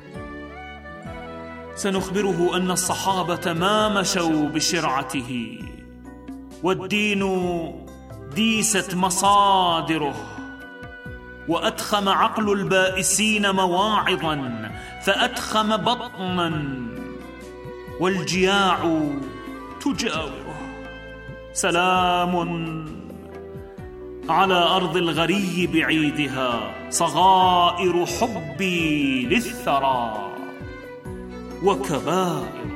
B: سنخبره أن الصحابة ما مشوا بشرعته، والدين ديست مصادره، وأدخم عقل البائسين مواعظا فأدخم بطنا، والجياع تجاوره. سلام على أرض الغري بعيدها، صغائر حبي للثرى وكبائر.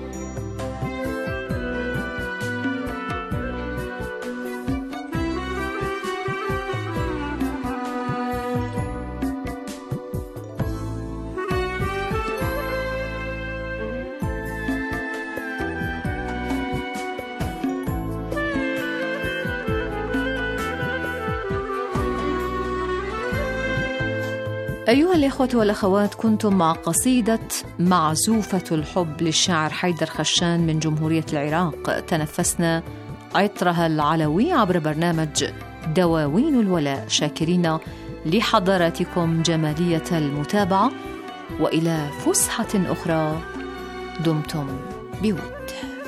I: أيها الإخوة والأخوات، كنتم مع قصيدة معزوفة الحب للشاعر حيدر خشان من جمهورية العراق. تنفسنا عطرها العلوي عبر برنامج دواوين الولاء، شاكرين لحضراتكم جمالية المتابعة، وإلى فسحة أخرى دمتم بود.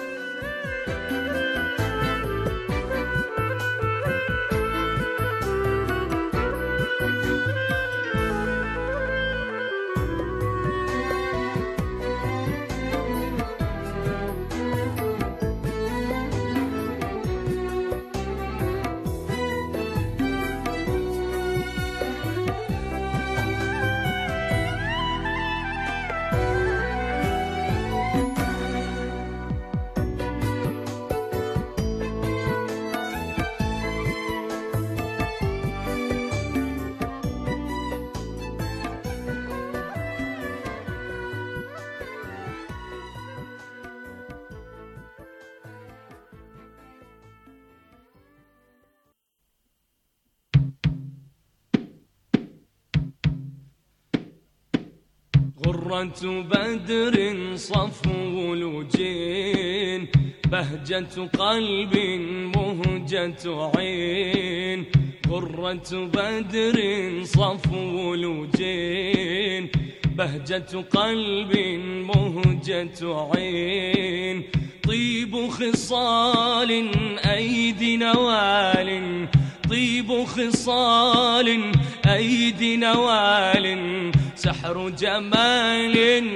D: غرة بدر صفو لجين، بهجة قلب مهجة عين. غرة بدر صفو لجين، بهجة قلب مهجة عين. طيب خصال أيدي نوال، طيب خصال أيدي نوال. سحر جمال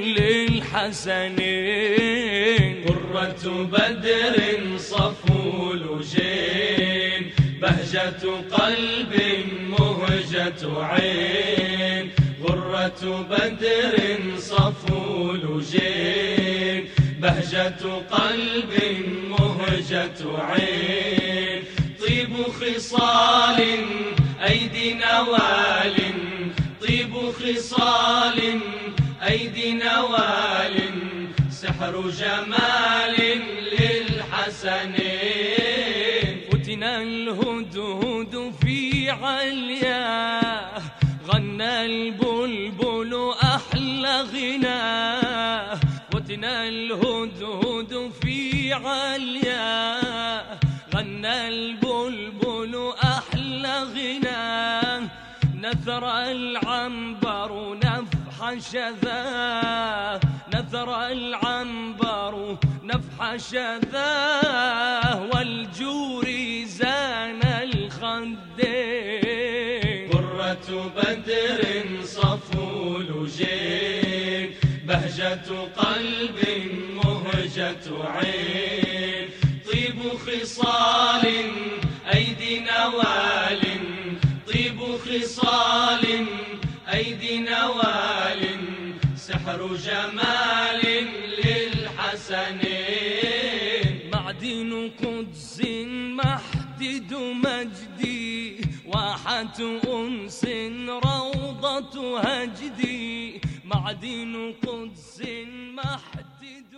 D: للحسنين. غرة بدر صفو لجين، بهجة قلب مهجة عين. غرة بدر صفو لجين، بهجة قلب مهجة عين. طيب خصال أيدي نوال، طيب خصال أيدي نوال. سحر جمال للحسنين. فتنا الهدهد في علياه، غنى البلبل أحلى غناه. فتنا الهدهد في علياه، غنى البلبل أحلى غناه. نثر العنبر نفح شذاه، نثر العنبر نفح شذاه. والجور زان الخدين. غرة بدر صفو لجين، بهجة قلب مهجة عين. طيب خصال أيدي نوال، طيب خصال أيدي نوال. سحر جمال للحسنين. معدن قدس محدد مجدي، واحة أنس روضة هجدي. معدن قدس محدد